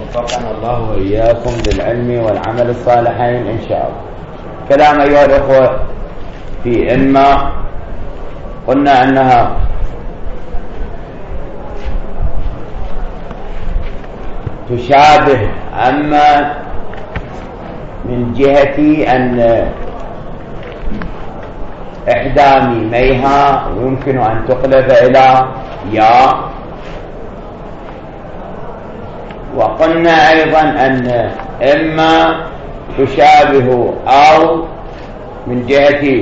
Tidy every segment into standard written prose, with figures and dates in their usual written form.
وفقنا الله وإياكم للعلم والعمل الصالحين إن شاء الله. كلام أيها الأخوة في إما قلنا أنها تشابه أما من جهة أن إحدى ميميها يمكن أن تقلب إلى ياء، وقلنا أيضا أن إما تشابه أو من جهة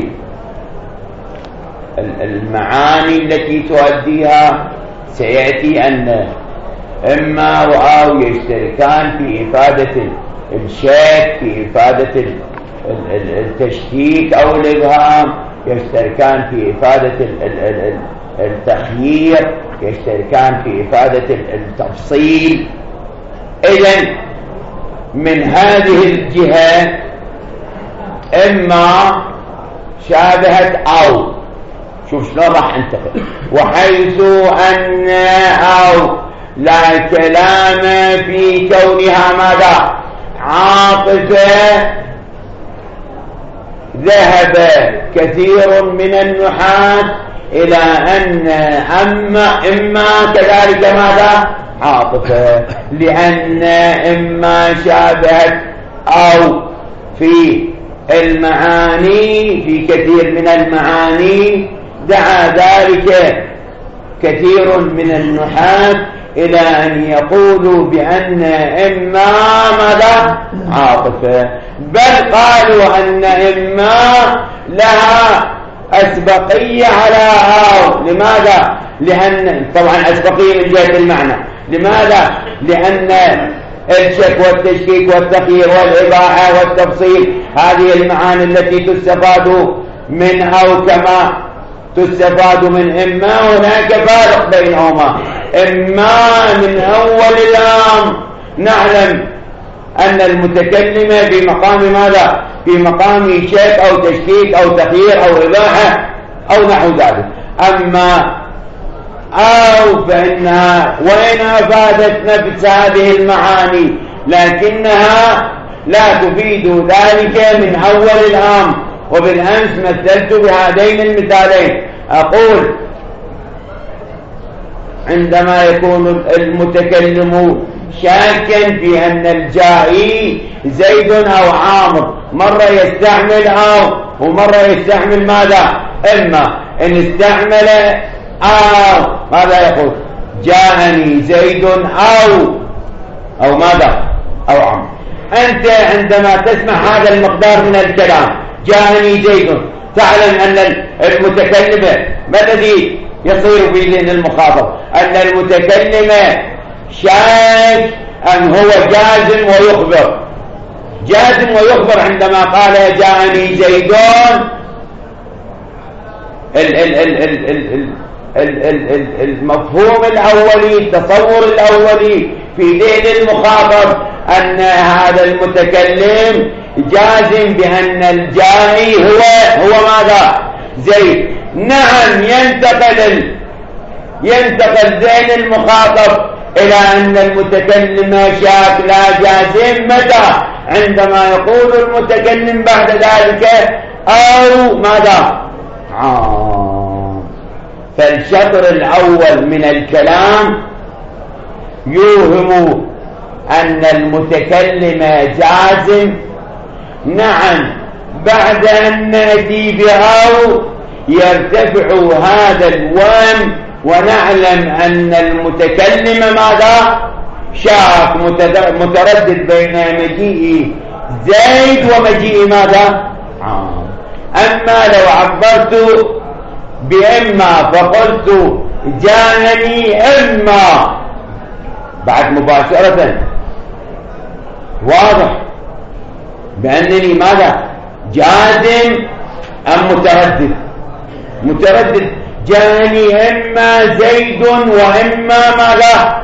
المعاني التي تؤديها. سيأتي أن إما وأو يشتركان في إفادة الشك، في إفادة التشكيك أو الإبهام، يشتركان في إفادة التخيير، يشتركان في إفادة التفصيل. إذن من هذه الجهة إما شابهت أو، شوف شلون راح انتقل، وحيث أن أو لا كلام في كونها ماذا عاطفة، ذهب كثير من النحاة إلى أن إما كذلك ماذا عاطفة، لأن إما شابهت أو في المعاني، في كثير من المعاني. دعا ذلك كثير من النحاة إلى أن يقولوا بأن إما ماذا عاطفة، بل قالوا أن إما لها أسبقية على أو. لماذا؟ لأن طبعا أسبقية من جهة المعنى. لماذا؟ لأن الشك والتشكيك والتخيير والإباحة والتفصيل هذه المعاني التي تستفاد من أو كما تستفاد من إما، هناك فارق بينهما. إما من أول الأمر نعلم أن المتكلم في مقام ماذا؟ في مقام شك أو تشكيك أو تخيير أو إباحة أو نحو ذلك. أما أو فإنها وإن أفادت نفس هذه المعاني لكنها لا تفيد ذلك من أول الأمر. وبالأمس مثلت بهذين المثالين، أقول عندما يكون المتكلم شاكا في أن الجائي زيد أو عامر، مرة يستعمل أو ومرة يستعمل ماذا؟ إما. إن استعمل أو ماذا يقول؟ جاءني زيد أو ماذا؟ أو عمرو. أنت عندما تسمع هذا المقدار من الكلام جاءني زيد، تعلم أن المتكلم ما الذي يصير في ذهن المخاطب؟ أن المتكلم شاك أن هو جازم ويخبر، جازم ويخبر عندما قال جاءني زيد. المفهوم الأولي، التصور الأولي في ذهن المخاطب أن هذا المتكلم جازم بأن الجاني هو ماذا؟ زيد. نعم، ينتقل ذهن المخاطب إلى أن المتكلم شاك لا جازم. متى؟ عندما يقول المتكلم بعد ذلك أو ماذا؟ فالشطر الأول من الكلام يوهم أن المتكلم جازم. نعم، بعد أن نأتي بأو يرتفع هذا الوهم ونعلم أن المتكلم ماذا؟ شاك، متردد بين مجيء زيد ومجيء ماذا؟ أما لو عبرت بإما فقلت جاءني إما بعد مباشرة، واضح بأنني ماذا؟ جازم أم متردد. جاءني إما زيد وإما ماذا؟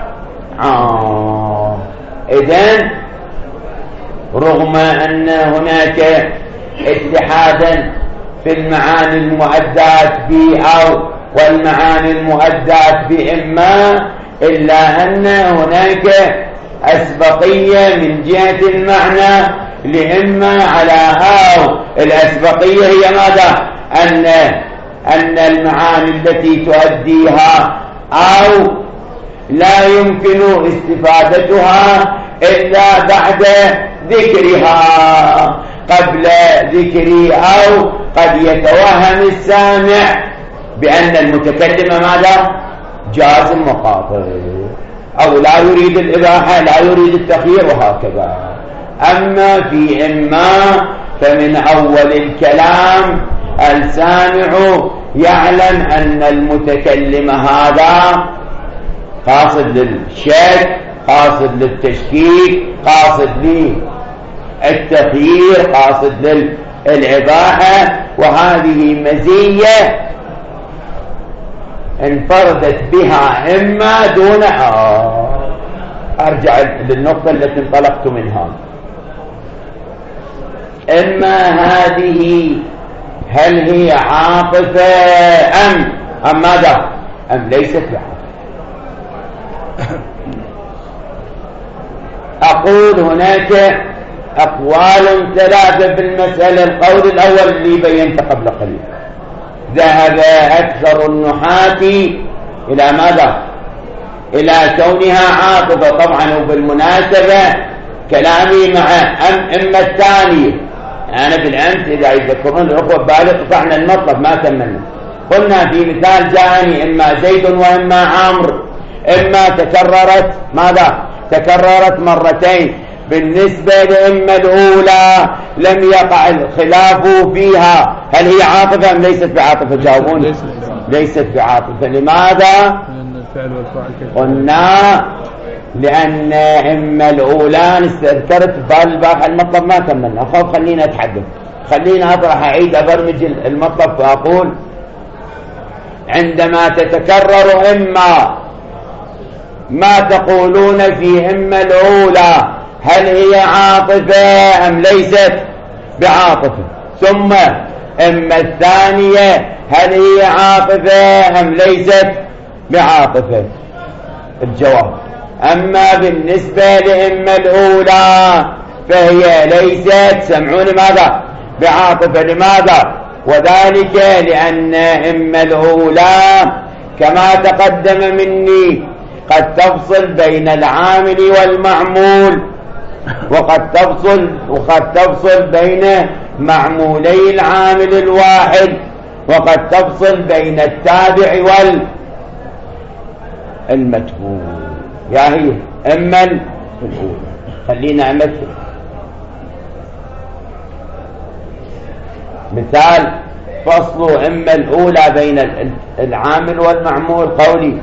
إذن رغم أن هناك اتحادا في المعاني المؤدات بأو والمعاني المؤدات بإما، إلا أن هناك أسبقية من جهة المعنى لإما على هاو. الأسبقية هي ماذا؟ أن المعاني التي تؤديها أو لا يمكن استفادتها إلا بعد ذكرها قبل ذكري، أو قد يتوهم السامع بأن المتكلم ماذا؟ جازم مخاطر، أو لا يريد الإباحة، لا يريد التخيير، وهكذا. أما في إما فمن أول الكلام السامع يعلم أن المتكلم هذا قاصد للشك، قاصد للتشكيك، قاصد للتخيير، قاصد للإباحة. وهذه مزية انفردت بها إما دون أرجع للنقطة التي انطلقت منها. إما هذه هل هي عاطفة أم ماذا؟ أم ليست بعاطفة؟ أقول هناك أقوال ثلاثة في المسألة. القول الأول اللي بينت قبل قليل، ذهب أكثر النحاة إلى ماذا؟ إلى كونها عاطفة. طبعا وبالمناسبة كلامي مع إما الثانية. أنا بالأمس إذا يذكرون الأخوة بالغ قطعنا المطلب ما كملنا. قلنا في مثال جاءني إما زيد وإما عمرو، إما تكررت ماذا؟ تكررت مرتين. بالنسبة لإما الأولى لم يقع الخلاف فيها، هل هي عاطفة أم ليست بعاطفة؟ جاوبوني. ليست بعاطفة. لماذا؟ قلنا لأن إما الأولى استذكرت بالباقي المطلب ما كملنا. خذ خلينا أتحدث، خلينا أطرح أعيد أبرمج المطلب فأقول عندما تتكرر إما ما تقولون في إما الأولى هل هي عاطفة أم ليست بعاطفة؟ ثم إما الثانية هل هي عاطفة أم ليست بعاطفة؟ الجواب أما بالنسبة لإما الأولى فهي ليست، سمعوني ماذا؟ بعاطفة. لماذا؟ وذلك لأن إما الأولى كما تقدم مني قد تفصل بين العامل والمعمول، وقد تفصل بين معمولي العامل الواحد، وقد تفصل بين التابع والمتبوع. يا هي إما الأولى. خلينا أمثل مثال فصل إما الأولى بين العامل والمعمول. قولي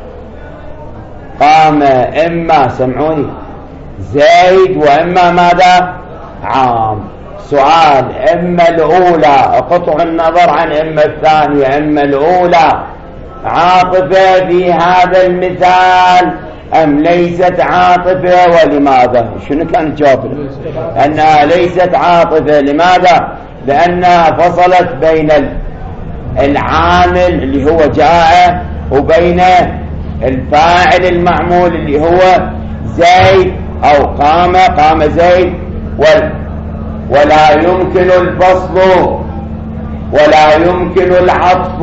قام إما، سمعوني، زيد وإما ماذا؟ عام. سؤال إما الأولى قطع النظر عن إما الثانية، إما الأولى عاطفة في هذا المثال أم ليست عاطفة؟ ولماذا؟ شنو كان الجواب؟ أنها ليست عاطفة. لماذا؟ لأنها فصلت بين العامل اللي هو جاء وبين الفاعل المعمول اللي هو زيد أو قام زيد، ولا يمكن الفصل ولا يمكن العطف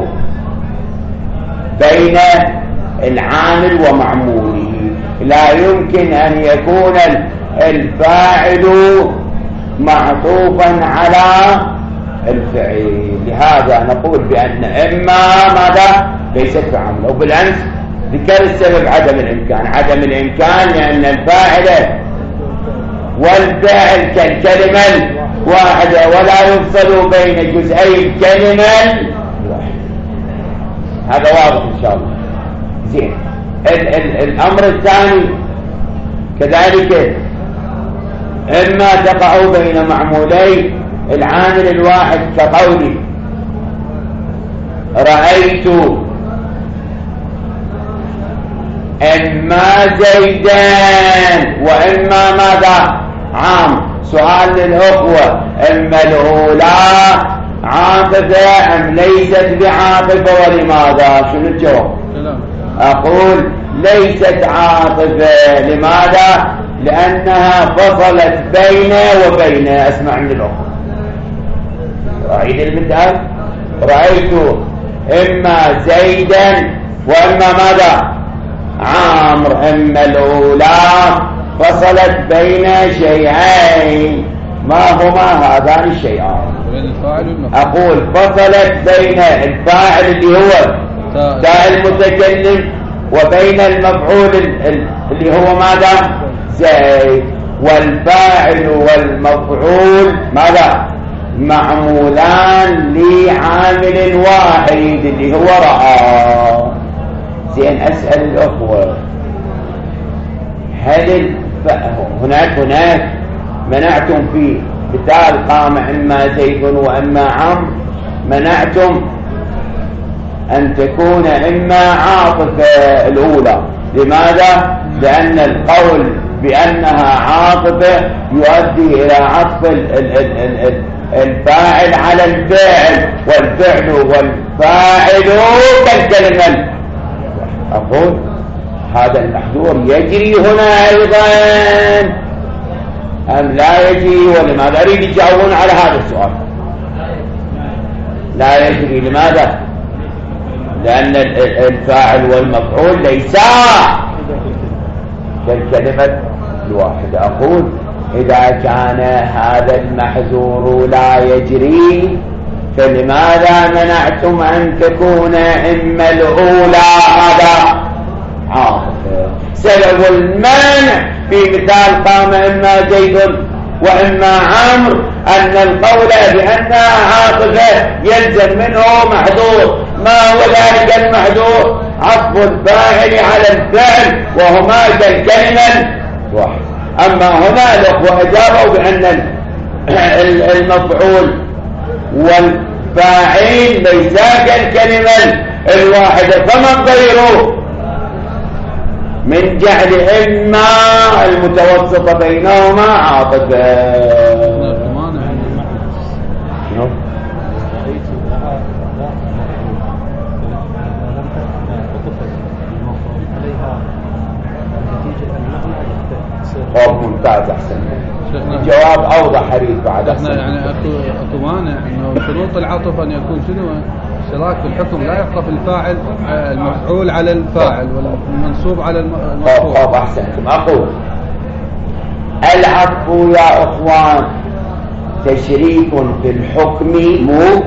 بين العامل ومعموله. لا يمكن أن يكون الفاعل معطوفا على الفعل. لهذا نقول بأن إما ماذا؟ ليست بعمل. وبالأمس ذكر السبب عدم الإمكان لأن الفاعل والفعل كالكلمة واحدة ولا يفصل بين جزئي الكلمة واحدة. هذا واضح إن شاء الله. زين. الأمر الثاني كذلك إما تقع بين معمولي العامل الواحد كقولي رأيت إما زيدان وإما ماذا؟ عام. سؤال للأخوة، إما الأولى عاطفة أم ليست بعاطفة؟ ولماذا؟ شنو الجواب؟ أقول ليست عاطفة. لماذا؟ لأنها فصلت بين وبين. أسمع من الأخر، رأيت المثال، رأيت إما زيدا وإما ماذا؟ عامر. إما الأولى فصلت بين شيئين، ما هما هذان الشيئان؟ أقول فصلت بين الفاعل اللي هو تاء المتكلم وبين المفعول اللي هو ماذا؟ زيد. والفاعل والمفعول ماذا؟ معمولان لعامل واحد اللي هو رأى. زين، أسأل الأخوة، هل هناك منعتم فيه مثال قام إما زيد وإما عمرو، منعتم أن تكون إما عاطفة الأولى. لماذا؟ لأن القول بأنها عاطفة يؤدي إلى عطف الفاعل على الفاعل، والفعل والفاعل كالكلمة. أقول هذا المحذور يجري هنا أيضا أم لا يجري؟ ولماذا؟ أريد يجاوبون على هذا السؤال. لا يجري. لماذا؟ لأن الفاعل والمفعول ليسا كالكلمة الواحدة. أقول إذا كان هذا المحذور لا يجري فلماذا منعتم أن تكون إما الأولى هذا عاطفة؟ سبب المانع في مثال قام إما زيد وإما عمرو أن القول بأنها عاطفة يلزم منه محذور. ما هو ذلك المحذور؟ عطف الفاعل على الفعل وهما كالكلمة واحد. أما هنا الأخوة أجابوا بأن المفعول والفاعل ليسا كالكلمة الواحدة، فمن غيره من جعل إما المتوسط بينهما عاطفة. خوف ممتاز، أحسن. الجواب أوضح حريف بعد. احنا يعني اكو مانع انه شروط العطف ان يكون شنو؟ اشتراك في الحكم، لا يعطف الفاعل المفعول على الفاعل ولا المنصوب على المرفوع. خوف أحسنتم. أقول العطف يا أخوان تشريك في الحكم مو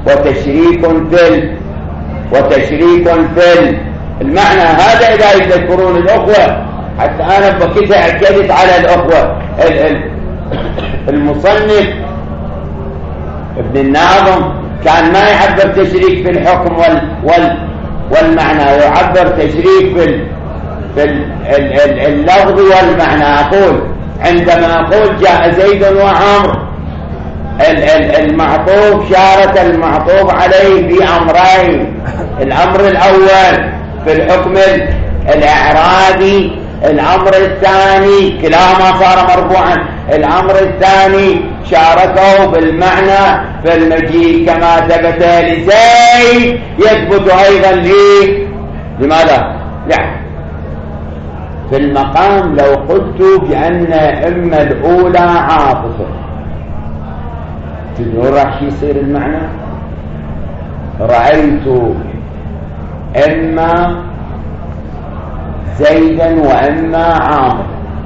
وتشريك في المعنى. هذا إذا يذكرون الأخوة، حتى أنا بكيت أكدت على الأخوة. المصنف ابن الناظم كان ما يعبر تشريك في الحكم والمعنى، يعبر تشريك في اللفظ والمعنى. أقول عندما أقول جاء زيد وعمرو، المعطوف شارك المعطوف عليه في أمرين. الأمر الأول في الحكم الإعرابي، الأمر الثاني كلاهما صار مرفوعا. الأمر الثاني شاركه بالمعنى في المجيء كما ثبت لزيد يثبت أيضا لي. لماذا؟ يعني في المقام لو قلت بأن إما الأولى عاطفة، تدرون راح يصير المعنى؟ رأيت إما زيدا وإما عامر.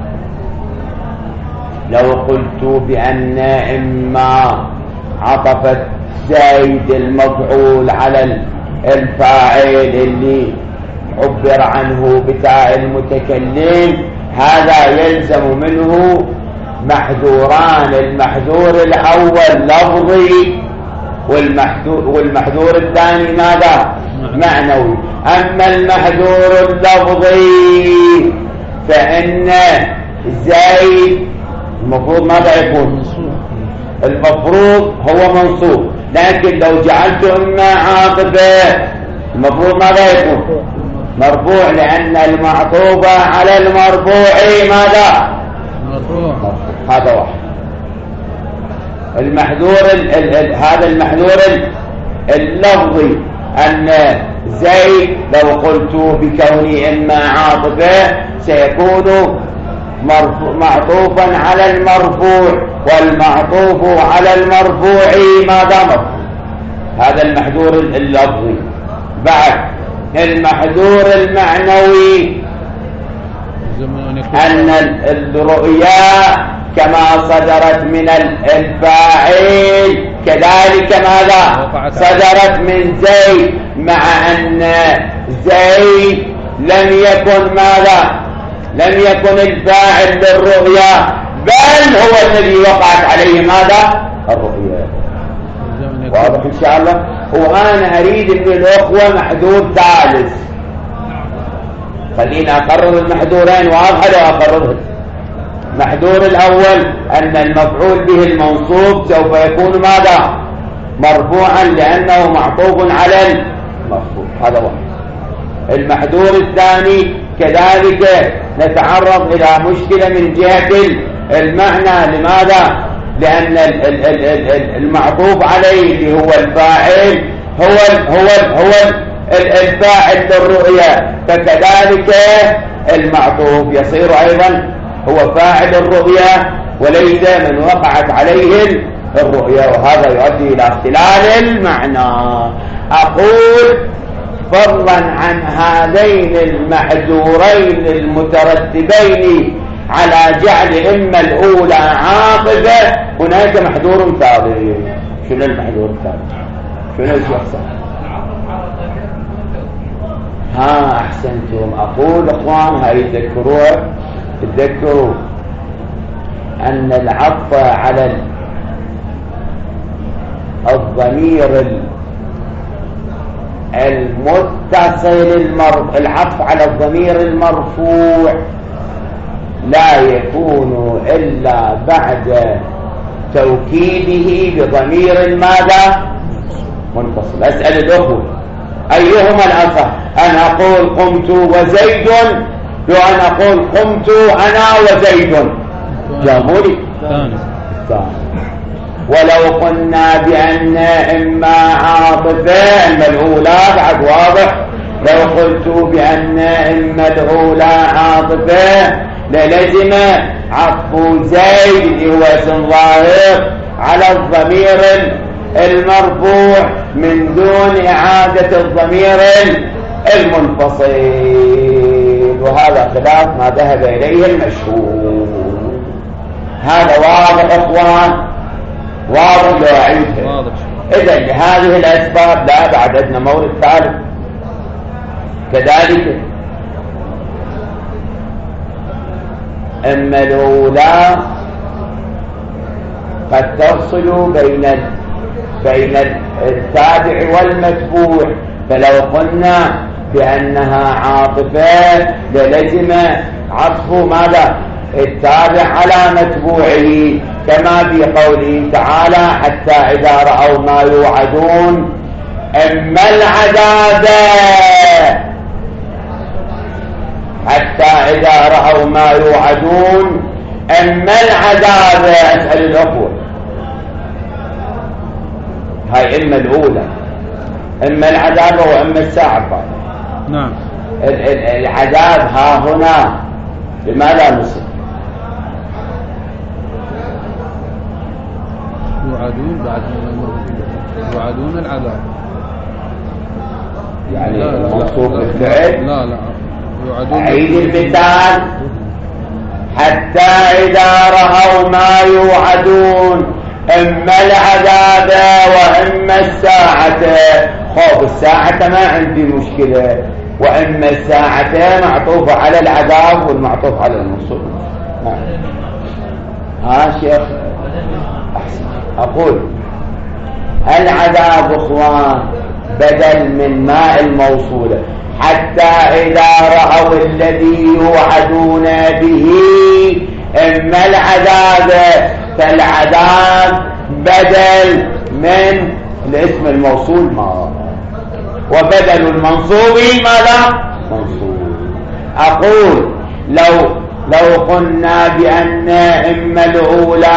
لو قلت بأن إما عطفت زيد المفعول على الفاعل اللي عبر عنه بتاء المتكلم، هذا يلزم منه محذوران. المحذور الأول لفظي والمحذور الثاني ماذا؟ معنوي. أما المحذور اللفظي فإن زيد المفروض ماذا يكون؟ المفروض هو منصوب، لكن لو جعلت إما عاطفة المفروض ماذا يكون؟ مرفوع، لأن المعطوف على المرفوع ماذا؟ مرفوع. هذا واحد. المحذور هذا المحذور اللفظي أن زيد لو قلت بكوني إما عاطفة سيكون معطوفا على المرفوع، والمعطوف على المرفوع ماذا مرفوع. هذا المحذور اللفظي. بعد المحذور المعنوي أن الرؤيا كما صدرت من الفاعل كذلك ماذا صدرت من زيد، مع أن زيد لم يكن ماذا لم يكن الفاعل للرؤيا، بل هو الذي وقعت عليه ماذا الرؤيا. واضح إن شاء الله. وأنا أريد من الأخوة محذور ثالث. خلينا أقرر المحذورين واضحة لو أقررها. المحذور الأول أن المفعول به المنصوب سوف يكون ماذا مرفوعا لأنه معطوف على المرفوع. هذا واحد. المحذور الثاني كذلك نتعرض إلى مشكلة من جهة المعنى. لماذا؟ لأن المعطوف عليه اللي هو الفاعل هو الفاعل للرؤيا، فكذلك المعطوف يصير أيضا هو فاعل الرؤيا وليس من وقعت عليه الرؤيا، وهذا يؤدي إلى اختلال المعنى. أقول فضلا عن هذين المحذورين المترتبين على جعل إما الأولى عاطفة، هناك محذور ثالث. شنو المحذور الثالث؟ شنو الشخص؟ أحسنتم. أقول إخوان هاي تذكروا أن العطف على الضمير المتصل العطف على الضمير المرفوع لا يكون إلا بعد توكيده بضمير ماذا منفصل. أسأل الأخوة أيهما الأصح؟ أن أقول قمت وزيد لو أن أقول قمت أنا وزيد؟ جابولي ولو قلنا بأن إما عاطفة إما الأولى بعد واضح. لو قلت بأن إما الأولى عاطفة للزم عطف زيد اللي هو اسم ظاهر على الضمير المرفوع من دون إعادة الضمير المنفصل، وهذا خلاف ما ذهب إليه المشهور. هذا واضح إخوان؟ واضح لو أعيدها. إذن لهذه الأسباب لا بعد أدنى مورد ثالث. كذلك أما الأولى قد تفصل بين التابع والمتبوع، فلو قلنا بأنها عاطفة للزم عطف ماذا التابع على متبوعه، كما في قوله تعالى حتى إذا رأوا ما يوعدون إما العذاب، حتى إذا رأوا ما يوعدون إما العذاب. أسأل الأخوة هاي إما الأولى إما العذاب وإما الساعة. نعم. العذاب ها هنا لماذا نصب؟ يوعدون بعد يوعدون العذاب يعني مطلوب بالفعل. لا يوعدون. عيد المثال حتى إذا رأوا ما يوعدون إما العذاب وإما الساعة. خوف الساعة ما عندي مشكلة، وإما الساعة معطوفة على العذاب والمعطوف على المنصوب. شيخ أحسن. أقول العذاب أخوان بدل من ماء الموصولة، حتى إذا رأوا الذي يوعدون به إما العذاب، فالعذاب بدل من الاسم الموصول ما، وبدل المنصوب ماذا منصوب. أقول لو قلنا بأن إما الأولى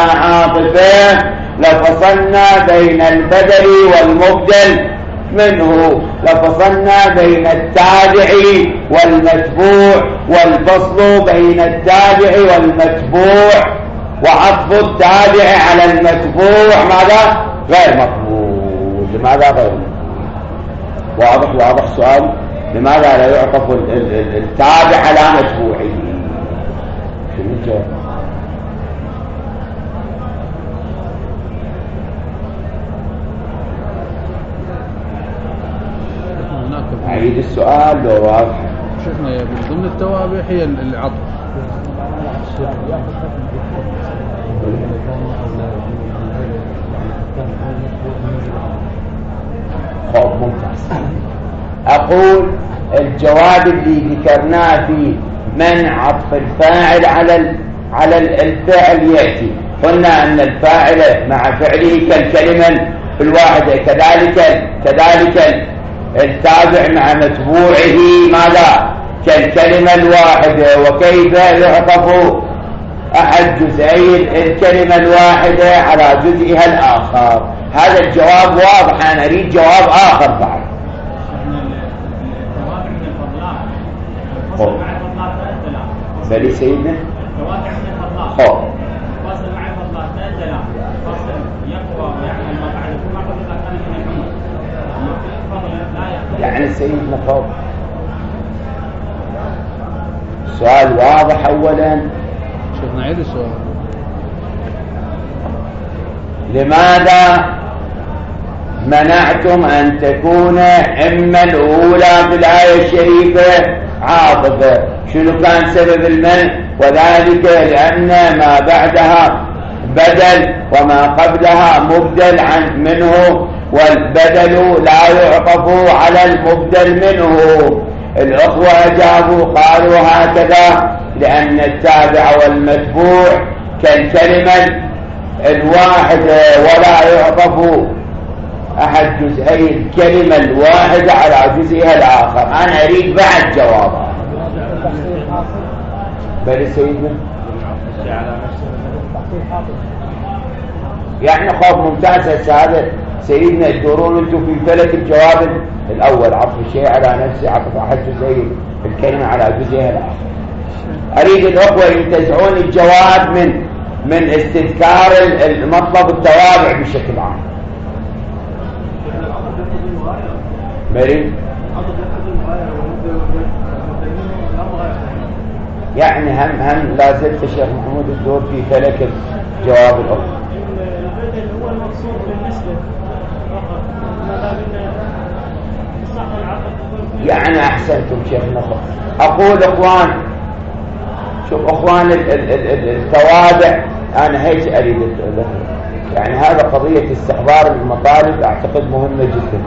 عاطفة لفصلنا بين البدل والمبدل منه، لفصلنا بين التابع والمتبوع، والفصل بين التابع والمتبوع وعطف التابع على المتبوع ماذا؟ غير مقبول. لماذا غير مقبول؟ واضح سؤال. لماذا لا يعطف التابع على متبوعه؟ شنو الجواب؟ أعيد السؤال لو واضح. شفنا يا من ضمن التوابع هي العطف. ممتاز. أقول الجواب اللي ذكرناه في منع عطف الفاعل على الفعل يأتي. قلنا أن الفاعل مع فعله كالكلمة الواحدة، كذلك التابع مع متبوعه ماذا؟ كالكلمة الواحدة. وكيف يعطف أحد جزئي الكلمة الواحدة على جزئها الآخر؟ هذا الجواب واضح. أنا أريد جواب آخر بعد. بل سيدنا خوف يعني سيدنا خوف. السؤال واضح. أولا شوف نعيد السؤال. لماذا منعتم أن تكون إما الأولى في الآية الشريفة عاطفة؟ شنو كان سبب المنع؟ وذلك لأن ما بعدها بدل وما قبلها مبدل منه، والبدل لا يعطف على المبدل منه. الأخوة أجابوا قالوا هكذا لأن التابع والمتبوع كالكلمة الواحدة ولا يعطف أحد جزئي الكلمة الواحدة على جزئها الآخر. أنا أريد بعد جوابها. بل سيدنا يعني خوف ممتاز. هذا سيدنا تدورون انتم في فلك الجواب الأول، عطف الشيء على نفسه، عطف أحد جزئي الكلمة على جزئها الآخر. أريد الأخوة ينتزعون الجواب من استذكار المطلب التوابع بشكل عام. مريم يعني هم لا زلت الشيخ محمود الدور في فلك الجواب الأول. البدل هو المقصود بالنسبة يعني أحسنتم شيخنا. أقول إخوان، شوف إخوان التوابع أنا هيك أريد يعني هذا قضية استحضار المطالب أعتقد مهمة جدا.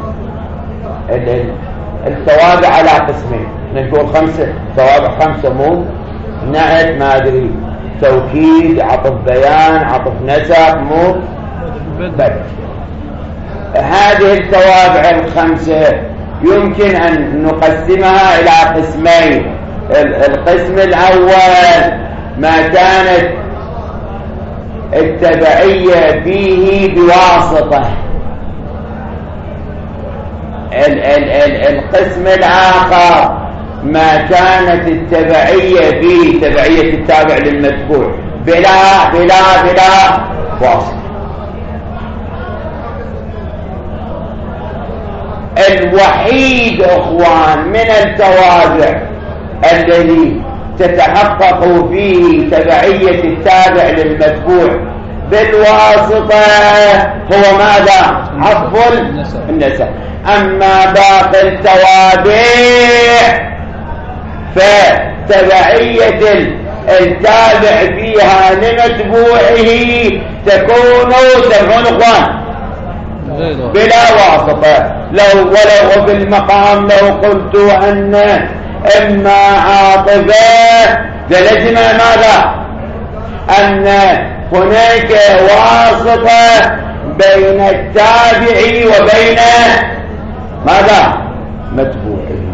التوابع على قسمين، نقول 5 توابع، 5 مو نعت ما أدري توكيد، عطف بيان، عطف نسق، مو بدل. هذه التوابع ال5 يمكن أن نقسمها إلى قسمين. القسم الأول ما كانت التبعية فيه بواسطة. القسم الآخر ما كانت التبعية فيه تبعية التابع للمتبوع بلا واسطة. الوحيد أخوان من التوابع الذي تتحقق فيه تبعية التابع للمتبوع بالواسطة هو ماذا؟ عطف النسب. أما باقي التوابع فتبعية التابع فيها لمتبوعه تكون إخوان بلا واسطة. ولو في المقام لو قلت أن إما عاطفة للزم ماذا؟ أن هناك واسطة بين التابع وبين ماذا؟ متبوعه.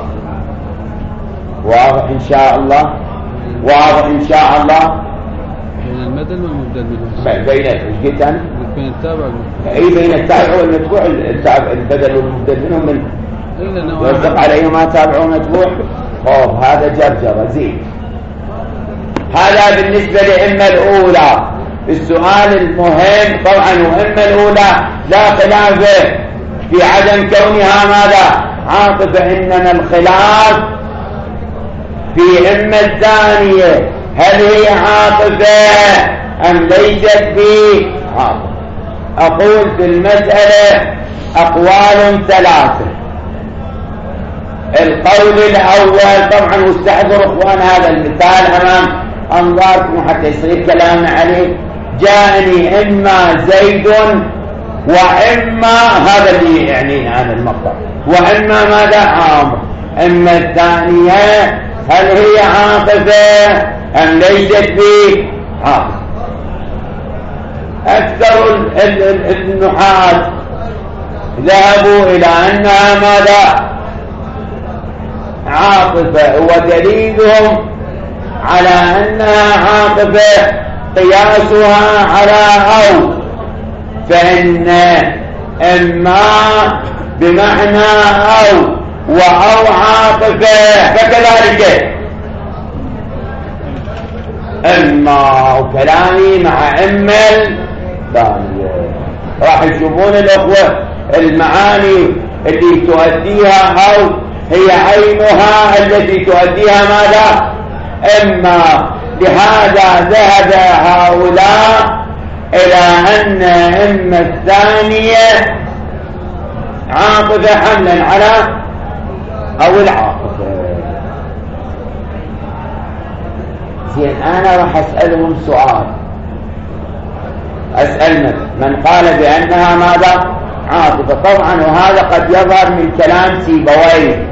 واضح إن شاء الله؟ واضح إن شاء الله؟ بين المدل والمبدل منه. بين التابع والمتبوع. أي بين التابع والمتبوع. البدل والمبدل منهم يصدق عليه ما تابعه متبوع. خوف هذا جرجرة زين. هذا بالنسبة لإما الأولى. السؤال المهم طبعا وإما الأولى لا خلاف في عدم كونها ماذا عاطفة، إنما الخلاف في إما الثانية هل هي عاطفة أم ليست في عاطفة. أقول في المسألة أقوال ثلاثة. القول الأول طبعا واستحضر اخوان هذا المثال أمام أنظاركم حتى يصير كلامنا عليه. جاءني إما زيد وإما هذا اللي يعني عن المقطع، وإما ماذا عامر. إما الثانية هل هي عاطفة أم ليست في عاطفة. أكثر النحاة ذهبوا إلى أنها ماذا عاطفة، ودليلهم على أنها عاطفة قياسها على أو، فإن إما بمعنى أو وأو عاطفة، فكذلك إما وكلامي مع إما الثانية. راح يشوفون الأخوة المعاني اللي تؤديها أو هي عينها التي تؤديها ماذا إما. لهذا ذهب هؤلاء إلى أن إما الثانية عاطفة حملا على أو العاطفة. زين أنا راح أسألهم سؤال. أسأل من قال بأنها ماذا عاطفة. طبعا وهذا قد يظهر من كلام سيبويه.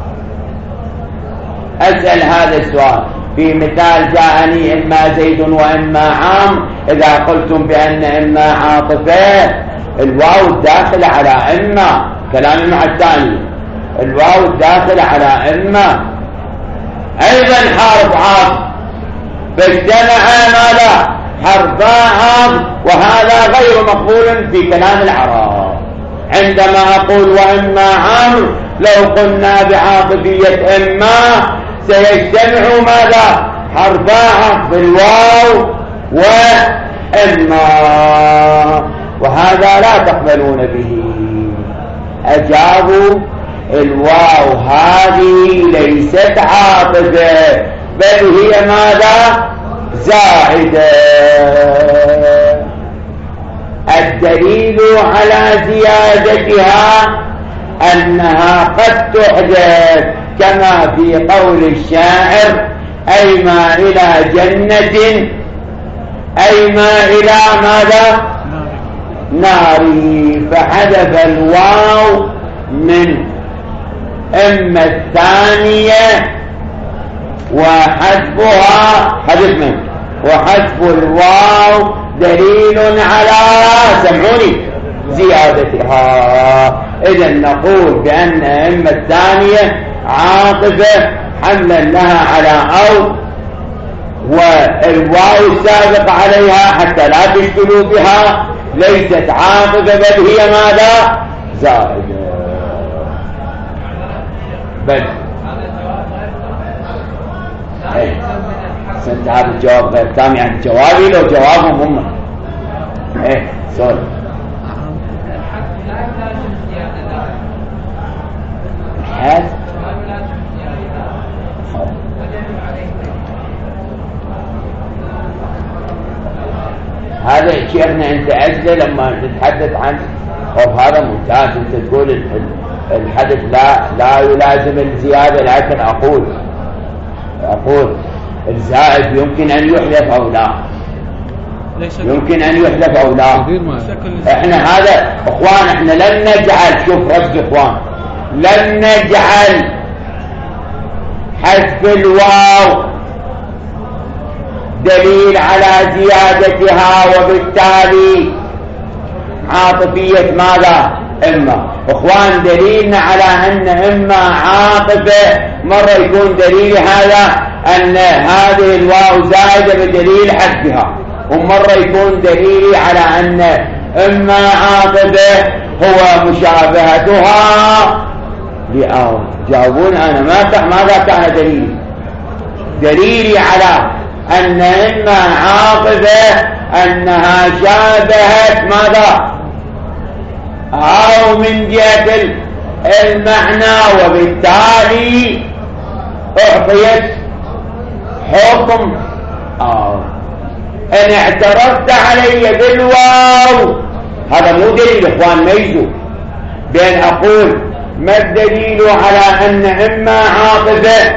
أسأل هذا السؤال في مثال جاءني إما زيد وإما عام. إذا قلتم بأن إما عاطفة الواو الداخل على إما، كلام مع الثاني الواو الداخل على إما أيضا حرف عاطف، فاجتمع ماذا حرفا عاطف، وهذا غير مقبول في كلام العرب. عندما أقول وإما عامر لو قلنا بعاطفية إما سيجتمع ماذا حرفا عطف الواو وإما، وهذا لا تقبلون به. أجابوا الواو هذه ليست عاطفة بل هي ماذا زائدة. الدليل على زيادتها أنها قد تحدث كما في قول الشاعر أيما إلى جنة أيما إلى ماذا ناري، فحذف الواو من إما الثانية وحذفها وحذف الواو دليل على سمعوني زيادتها. إذن نقول بأن إما الثانية عاطفة حملا لها على أو، والواو السابق عليها حتى لا تشكلوا بها ليست عاطفة بل هي ماذا زائدة. بل سنت هذا الجواب غير تام، يعني جوابي لو جوابهم هم سوري. الحاد هذا شيخنا انت اجله لما تتحدث عن هذا ممتاز. انت تقول الحدث لا يلازم الزيادة، لكن اقول الزائد يمكن ان يحذف او لا، يمكن ان يحذف او لا. احنا هذا اخوان احنا لن نجعل، شوف ركز اخوان، لن نجعل حذف الواو دليل على زيادتها وبالتالي عاطفية ماذا إما. اخوان دليلنا على ان إما عاطفة مرة يكون دليل هذا ان هذه الواو زائدة بدليل حذفها، ومرة يكون دليلي على ان إما عاطفة هو مشابهتها جاوبون أنا ماذا كان دليلي على أن إما عاطفة أنها شابهت ماذا أو من جهة المعنى، وبالتالي أعطيت حكم. إن اعترضت علي بالواو هذا مو دليل إخوان، ميزوا بين أقول ما الدليل على أن إما عاطفة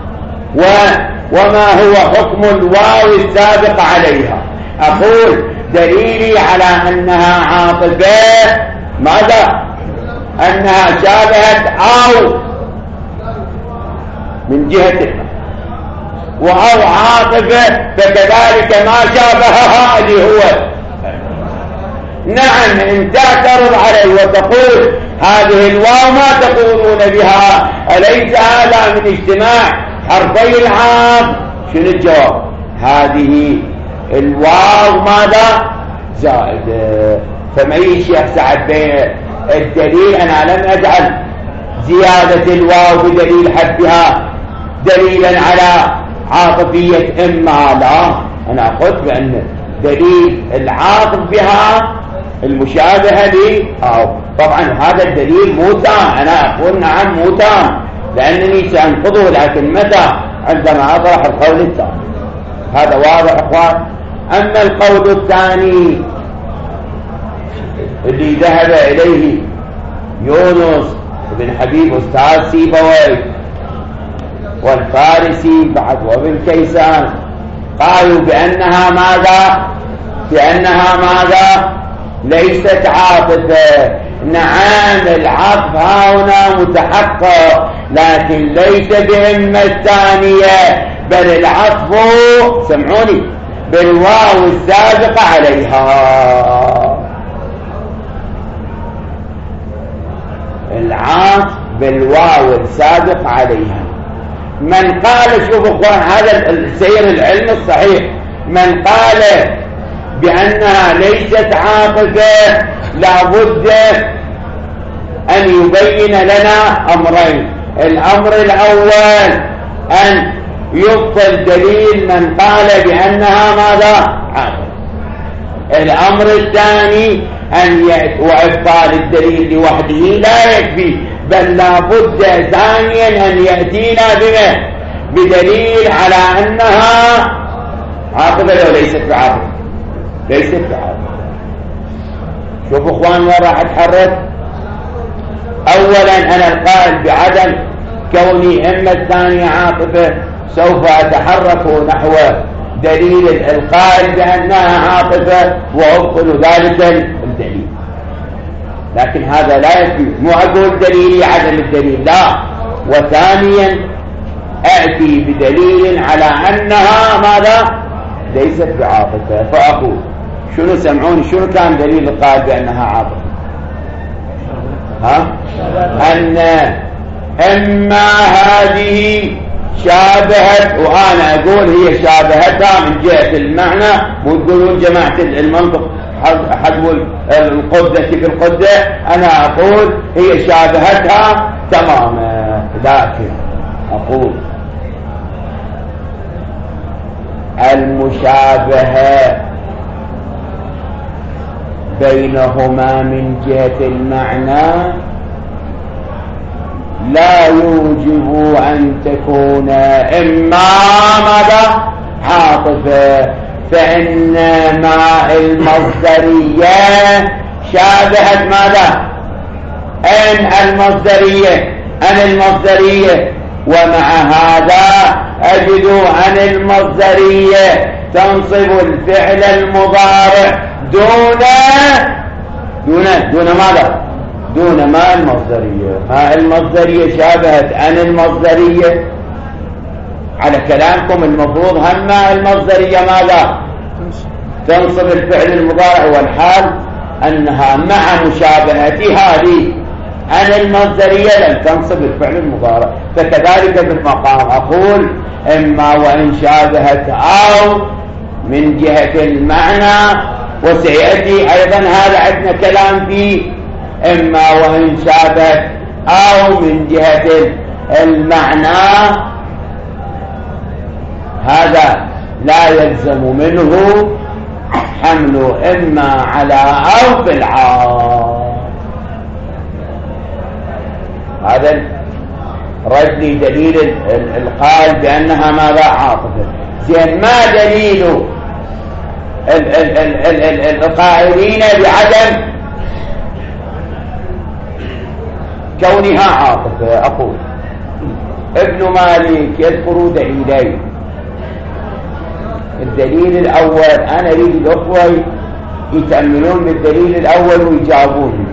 وما هو حكم الواو السابق عليها. أقول دليلي على أنها عاطفة ماذا؟ أنها شابهت أو من جهة أو عاطفة فكذلك ما شابهها اللي هو. نعم إن تعترض علي وتقول هذه الواو ما تقولون بها، أليس هذا من اجتماع حرفي العاطف؟ شنو الجواب؟ هذه الواو ماذا؟ زائدة. فمعي الشيخ سعد بين الدليل أنا لم أجعل زيادة الواو بدليل حذفها دليلا على عاطفية إما، لا، أنا قلت بأن دليل العاطف بها المشابهة لي طبعا هذا الدليل مو تام. أنا أقول نعم مو تام لأنني سأنقضه، لكن متى؟ عندما أطرح القول الثاني. هذا واضح أخوان. أما القول الثاني اللي ذهب إليه يونس بن حبيب أستاذ سيبوي والفارسي بعد وابن كيسان، قالوا بأنها ماذا؟ ليست عاطفة. نعم العطف هنا متحقق لكن ليس بإما الثانية، بل العطف سمعوني بالواو السابق عليها. العطف بالواو السابق عليها. من قال، شوف اخوان هذا السير العلم الصحيح، من قال بأنها ليست عاطفة لابد أن يبين لنا أمرين. الأمر الأول أن يبطل دليل من قال بأنها ماذا؟ عاطفة. الأمر الثاني وإبطال الدليل لوحده لا يكفي، بل لابد ثانيا أن يأتينا بدليل على أنها عاطفة أو ليست بعاطفة. ليست بعاطفة. شوفوا اخوان وين راح اتحرك. اولا انا القائل بعدم كوني اما الثانية عاطفة سوف اتحرك نحو دليل القائل بانها عاطفة وابطل ذلك الدليل، لكن هذا لا يكفي. مو اقول دليلي عدم الدليل، لا، وثانيا اتي بدليل على انها ماذا؟ ليست بعاطفة. فاقول شنو؟ سمعوني شنو كان دليل القائل بانها عاطفة؟ ان اما هذه شابهت، وانا اقول هي شابهتها من جهة المعنى، وتقولون جماعة المنطق حذو القدة بالقدة، انا اقول هي شابهتها تماما، لكن اقول المشابهة بينهما من جهة المعنى لا يوجب أن تكون إما ماذا؟ عاطفة. فإن ما المصدرية شابهت ماذا؟ المصدرية، ومع هذا أجد أن المصدرية تنصب الفعل المضارع دون ماذا؟ دون ما المصدرية. المصدرية شابهت عن المصدرية. على كلامكم المفروض هم المصدرية ماذا؟ تنصب الفعل المضارع، والحال أنها مع مشابهتها هذه عن المصدرية لم تنصب الفعل المضارع. فكذلك بالمقام أقول إما وإن شابهت أو من جهة المعنى، وسيأتي أيضا هذا عندنا كلام فيه، إما وإن شابهت أو من جهة المعنى، هذا لا يلزم منه حمل إما على أو بالعاطفة. هذا رد لي دليل القائل بأنها ماذا؟ عاطفة. زين، ما دليل القائلين بعدم كونها عاطفة؟ أقول ابن مالك يذكر دليلين. الدليل الأول، أنا أريد الأخوة يتأملون بالدليل الأول ويجاوبون.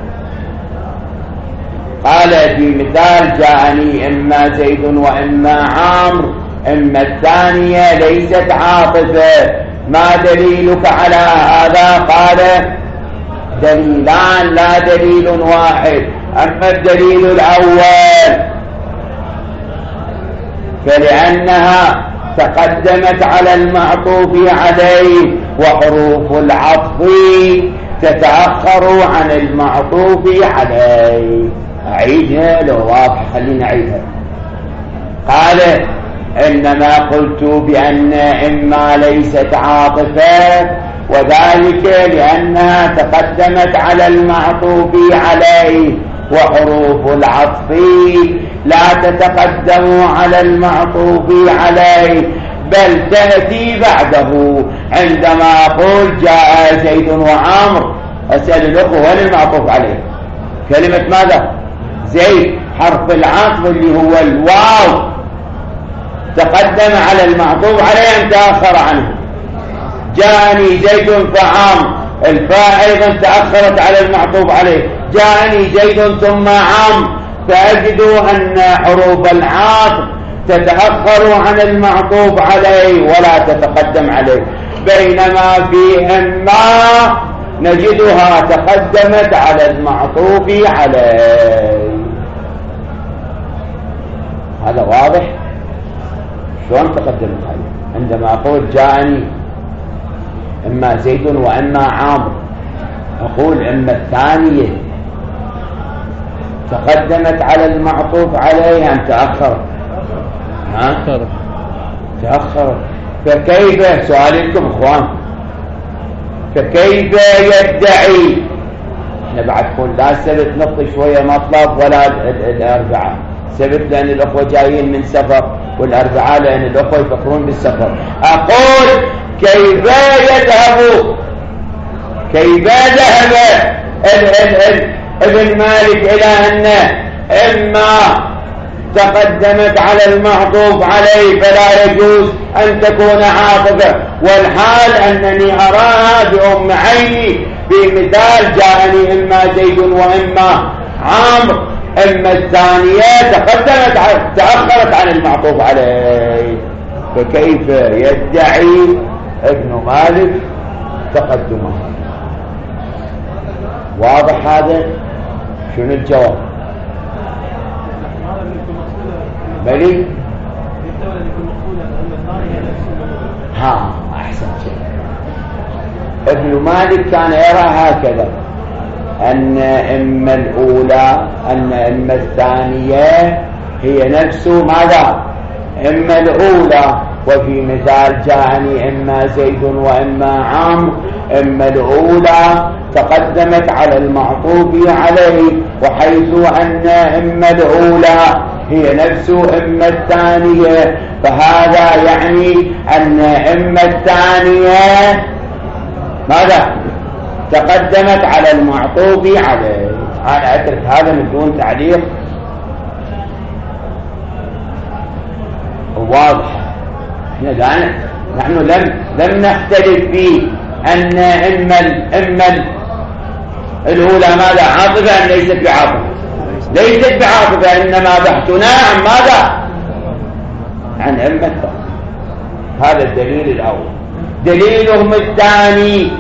قال في مثال جاءني إما زيد وإما عمرو، إما الثانية ليست عاطفة، ما دليلك على هذا؟ قال دليلان لا دليل واحد. أما الدليل الأول فلأنها تقدمت على المعطوف عليه، وحروف العطف تتأخر عن المعطوف عليه. أعيدها لو واضح، خلينا أعيدها. قال إنما قلت بأن إما ليست عاطفة، وذلك لأنها تقدمت على المعطوف عليه، وحروف العطف لا تتقدم على المعطوف عليه بل تأتي بعده. عندما أقول جاء زيد وعمر، أسأل الأخوة وين المعطوف عليه؟ كلمة ماذا؟ زيد، حرف العطف اللي هو الواو تقدم على المعطوف عليه أم تأخر عنه؟ جاءني زيد فعمر، الفاء أيضا تأخرت على المعطوف عليه. جاءني زيد ثم عمرو، فأجد أن حروف العطف تتأخر عن المعطوف عليه ولا تتقدم عليه، بينما في إما نجدها تقدمت على المعطوف عليه. هذا واضح؟ شلون تقدمت عليه؟ عندما أقول جاءني إما زيد وإما عمرو، أقول إما الثانية تقدمت على المعطوف عليه أم تأخرت؟ تأخرت. فكيف، سؤالي لكم إخوان، فكيف يدعي؟ احنا بعد كل لا سبت نطي شوية مطلب ولا الأربعاء سبت، لأن الأخوة جايين من سفر، والأربعاء لأن الأخوة يفكرون بالسفر. أقول كيف ذهب ابن مالك إلى أن إما تقدمت على المعطوف عليه فلا يجوز أن تكون عاطفة، والحال أنني أراها بأم عيني في مثال جاءني إما زيد وإما عمرو، إما الثانية تأخرت عن المعطوف عليه. فكيف يدعي ابن مالك تقدمها؟ واضح هذا؟ شنو الجواب؟ بلي أحسن شيء. ابن مالك كان يرى هكذا، أن إما الأولى إما الثانية هي نفس ماذا؟ إما الأولى. وفي مثال جاءني إما زيد وإما عمرو، إما الأولى تقدمت على المعطوف عليه، وحيث أن إما الأولى هي نفس إما الثانية، فهذا يعني أن إما الثانية ماذا؟ تقدمت على المعطوف عليه. أنا أترك هذا من دون تعليق. واضح؟ نحن لم نختلف فيه أن إما الأولى ماذا؟ عاطفة أم ليست بعاطفة؟ ليست بعاطفة، إنما بحثنا عن ماذا؟ عن إما الثاني. هذا الدليل الأول. دليلهم الثاني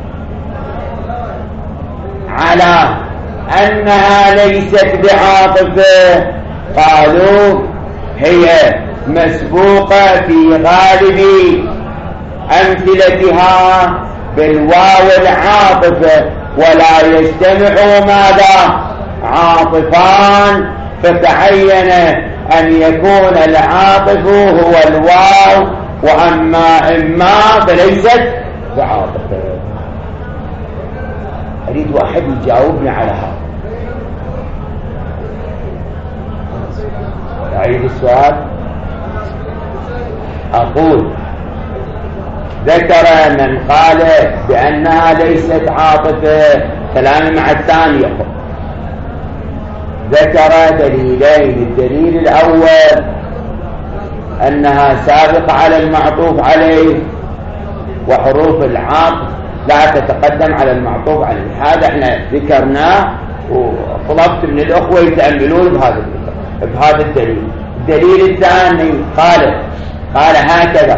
على أنها ليست بعاطفة، قالوا هي مسبوقة في غالب أمثلتها بالواو العاطفة، ولا يجتمع ماذا؟ عاطفان فتعين أن يكون العاطف هو الواو، وأما فليست بعاطفة. أريد واحد يجاوبني على هذا. أعيد السؤال. أقول ذكر من قال بأنها ليست عاطفة، كلام مع الثاني. ذكر دليلين. الدليل الأول أنها سابقة على المعطوف عليه، وحروف العطف لا تتقدم على المعطوف عليه. هذا احنا ذكرناه وطلبت من الأخوة يتأملون بهذا الدليل. الدليل الثاني قال هكذا: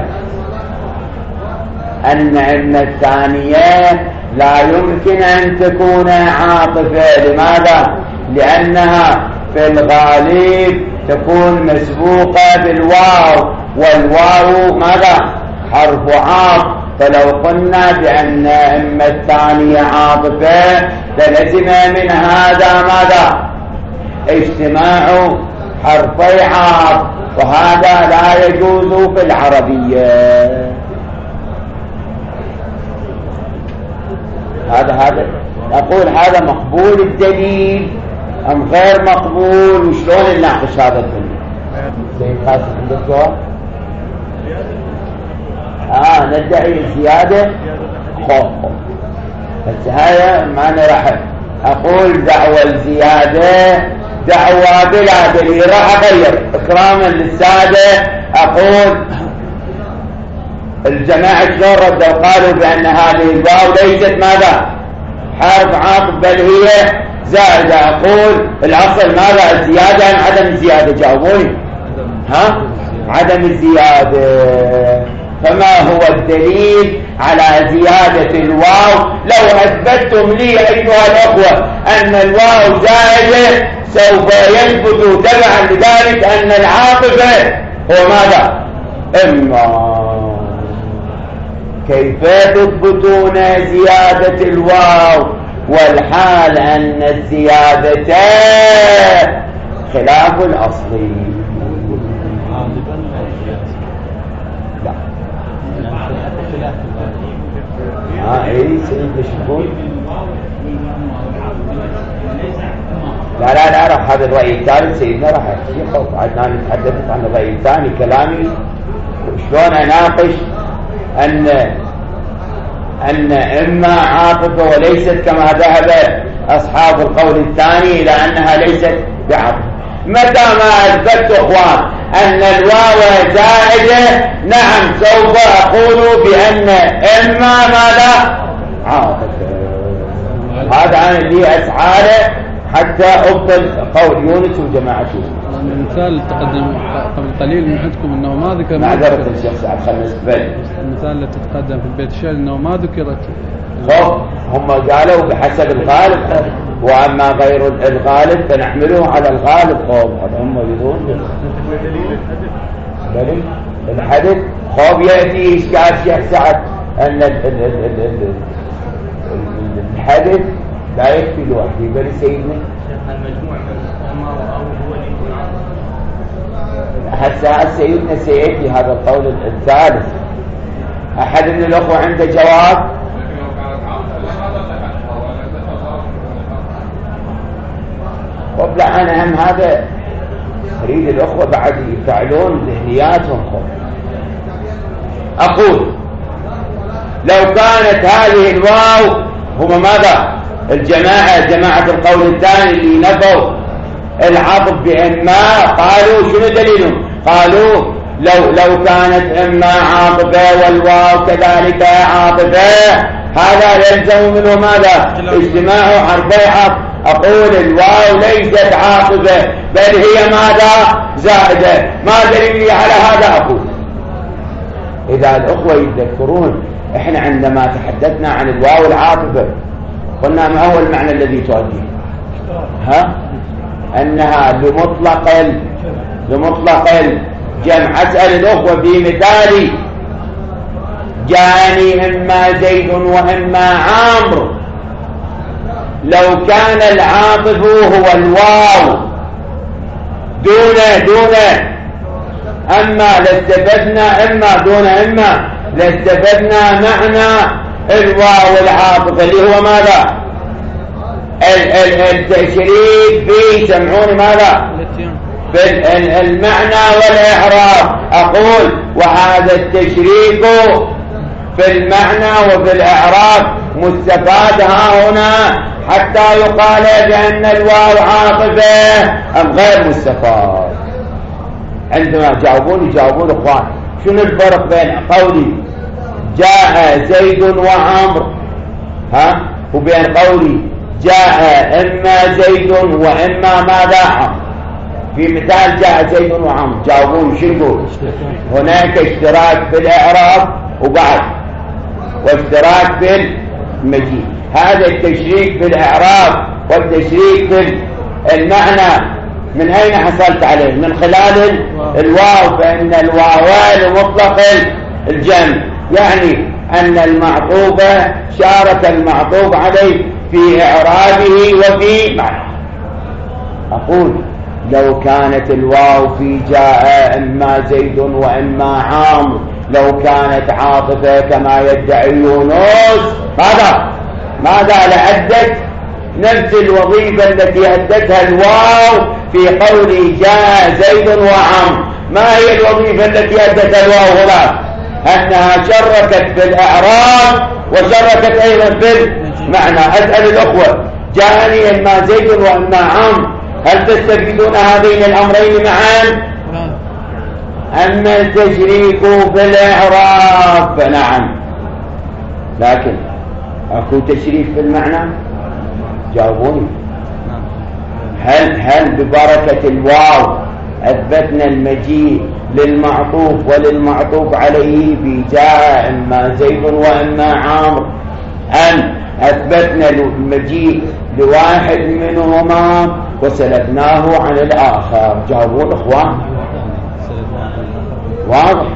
أن الثانية لا يمكن أن تكون عاطفة. لماذا؟ لأنها في الغالب تكون مسبوقة بالواو، والواو ماذا؟ حرف عاطف. فلو قلنا بأن الثانية عاطفة فلزم من هذا ماذا؟ اجتماع حرفي عاطف، وهذا لا يجوز في العربية. هذا أقول هذا مقبول الدليل أم غير مقبول، وشلون نناقش هذا الدليل؟ سيد قاسم عندك جواب؟ ندعي الزيادة. بس هذا ما أنا راح أقول دعوة الزيادة دعوة بلا دليل. راح أغير إكراما للسادة. أقول الجماعة شلون ردوا؟ قالوا بأن هذه الواو ليست ماذا؟ حرف عاطف، بل هي زائدة. أقول الأصل ماذا؟ الزيادة أم عدم الزيادة؟ جاوبوني. عدم الزيادة. فما هو الدليل على زيادة الواو؟ لو أثبتتم لي أيها الأخوة أن الواو زائدة سوف يثبت تبعا لذلك أن العاطفة هو ماذا؟ إما. كيف تثبتون زيادة الواو والحال أن الزيادة خلاف الأصل؟ ايه سيدنا شكون؟ لا راح هذا الرأي الثالث سيدنا راح يخوف. عدنا نتحدث عن الرأي الثاني. كلامي شلون اناقش ان اما عاطفة وليست كما ذهب اصحاب القول الثاني الى انها ليست بعاطفة. متى ما اثبت اخوان ان الواو زائدة، نعم سوف اقول بان اما ماذا؟ عاطفة. هذا انا اللي اسعى حتى ابطل قول يونس وجماعته. المثال تقدم قبل قليل من عندكم انه ما ذكر. معذرة الشيخ سعد خلنا نستفيد. المثال اللي تتقدم في البيت الشعر انه ما ذكرت. هم قالوا بحسب الغالب، واما غير الغالب فنحمله على الغالب. هم يريدون دليل الحدث. ياتي اشكال الشيخ سعد ان الحدث لا يكفي لوحده، بل سيدنا هسه سيدنا سيأتي هذا القول الثالث. أحد من الأخوة عنده جواب؟ وبلا أنا هم هذا أريد الأخوة بعد يفعلون ذهنياتهم. أقول لو كانت هذه الواو هم ماذا؟ جماعة القول الثاني اللي نفوا العطف بإما، قالوا شنو دليلهم؟ قالوا لو كانت إما عاطفة والواو كذلك عاطفة هذا يلزم منه ماذا؟ اجتماع حرفي عطف. أقول الواو ليست عاطفة بل هي ماذا؟ زائدة. ما دليلي على هذا؟ أقول إذا الأخوة يتذكرون إحنا عندما تحدثنا عن الواو العاطفة قلنا ما هو المعنى الذي تؤديه؟ أنها لمطلق الجمع. أسأل الأخوة في مثالي جاني إما زيد وإما عمرو، لو كان العاطف هو الواو دون أما لاستفدنا إما دون إما لاستفدنا معنى الواو العاطفة اللي هو ماذا؟ التشريك في سمعوني ماذا؟ في المعنى والإعراب. أقول وهذا التشريك في المعنى وفي الإعراب مستفاد ها هنا حتى يقال بأن الواو عاطفة أم غير مستفاد. عندما جاوبوني اخوان شنو الفرق بين قولي جاء زيد وعمر وبين قولي جاء إما زيد وإما ماذا عمر؟ في مثال جاء زيد وعمر جاوبوني شو يقول؟ هناك اشتراك في الإعراب وبعد واشتراك في المجيء. هذا التشريك في الإعراب والتشريك في المعنى من أين حصلت عليه؟ من خلال الواو، فإن الواوان مطلق الجمع، يعني أن المعطوبة شارك المعطوب عليه في إعرابه وفي معنى. أقول لو كانت الواو في جاء إما زيد وإما عامر لو كانت عاطفة كما يدعي يونس ماذا لأدت نفس الوظيفة التي أدتها الواو في قوله جاء زيد وعمر. ما هي الوظيفة التي أدتها الواو هنا؟ أنها شركت في الإعراب وشركت أيضا في المعنى. أسأل الأخوة جاءني إما زيد وإما عمر، هل تستفيدون هذين الأمرين معا؟ أما التشريك في الإعراب فنعم، لكن أكو تشريك في المعنى؟ جاوبوني. هل ببركة الواو أثبتنا المجيء للمعطوف وللمعطوف عليه بجاء إما زيد وإما عامر، أم أثبتنا المجيء لواحد منهما وسلبناه عن الآخر؟ جاوبون إخوان. واضح.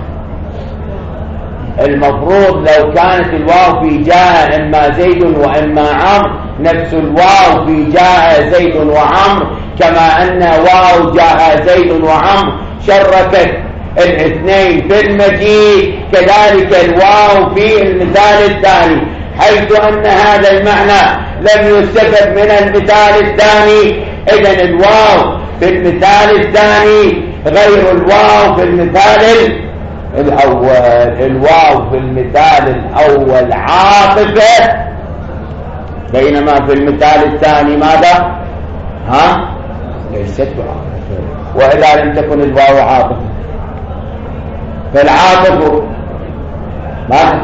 المفروض لو كانت الواو في جاء إما زيد وإما عمرو نفس الواو في جاء زيد وعمرو، كما أن واو جاء زيد وعمرو شركت الاثنين في المجيء، كذلك الواو في المثال الثاني، حيث أن هذا المعنى لم يستفد من المثال الثاني. إذن الواو في المثال الثاني غير الواو في المثال الأول. الواو في المثال الأول عاطفة، بينما في المثال الثاني ماذا؟ ليست عاطفة. وإذا لم تكن الواو عاطفة فالعاطفة ماذا؟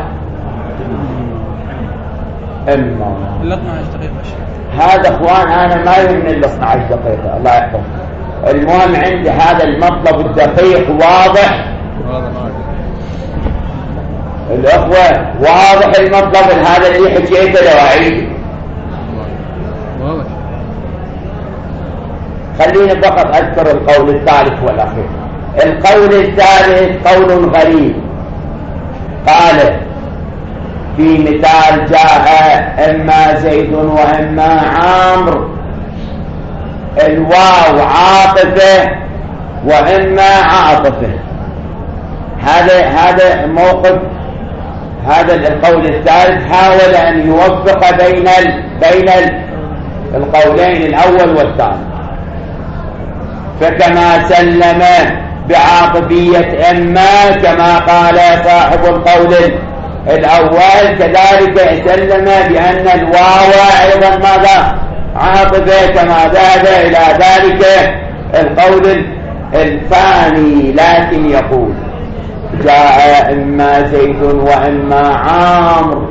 إما اللقمة 12 دقيقة. هذا اخوان انا ما يهمني ال 12 دقيقة، الله يحفظك. المهم عندي هذا المطلب الدقيق واضح. الاخوة واضح المطلب هذا اللي حكيته لو اعيد. خليني فقط اذكر القول الثالث والاخير. القول الثالث قول غريب، قال في مثال جاء إما زيد وإما عمرو الواو عاطفة وإما عاطفة. هذا موقف هذا القول الثالث حاول أن يوفق بين القولين الأول والثاني، فكما سلم بعاطفية إما كما قال صاحب القول الأول كذلك سلم بأن الواو أيضا ماذا؟ عاطفة، كما ذهب إلى ذلك القول الثاني. لكن يقول جاء إما زيد وإما عمرو،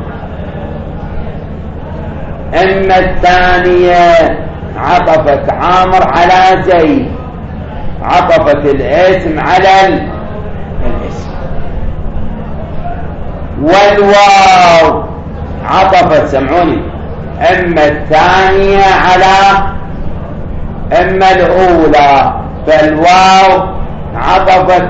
إما الثانية عطفت عمرو على زيد، عطفت الاسم على الاسم، والواو عطفت سمعوني إما الثانية على إما الأولى، فالواو عطفت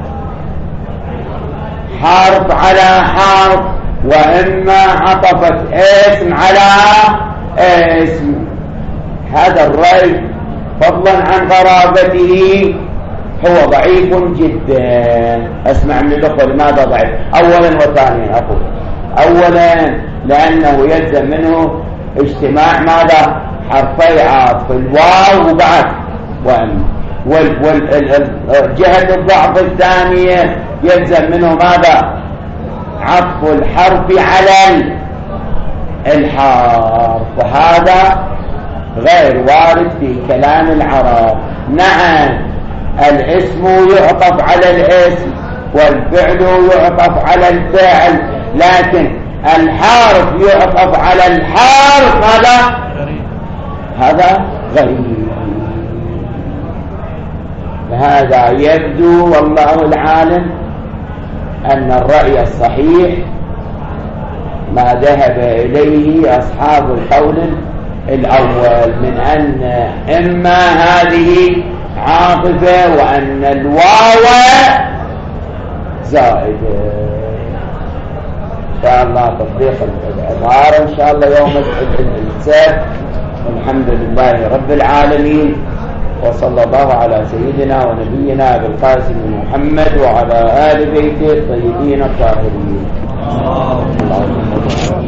حرف على حرف، وإما عطفت اسم على اسم. هذا الرأي فضلا عن غرابته هو ضعيف جدا. اسمع من الأخوة لماذا ضعيف؟ أولا وثانيا أقول أولا لأنه يلزم منه اجتماع ماذا؟ حرفي عطف الواو وبعد وأن جهة الضعف الثانية يلزم منه ماذا؟ عطف الحرف على الحرف، وهذا غير وارد في كلام العرب. نعم الاسم يعطف على الاسم والفعل يعطف على الفعل، لكن الحرف يعطف على الحرف هذا غريب. هذا يبدو والله العالم أن الرأي الصحيح ما ذهب إليه أصحاب القول الأول من أن إما هذه عاطفة وأن الواو زائدة. إن شاء الله تطبيق العبارة إن شاء الله يوم السبت. والحمد لله رب العالمين، وصلى الله على سيدنا ونبينا أبي القاسم محمد وعلى آل بيته الطيبين الطاهرين.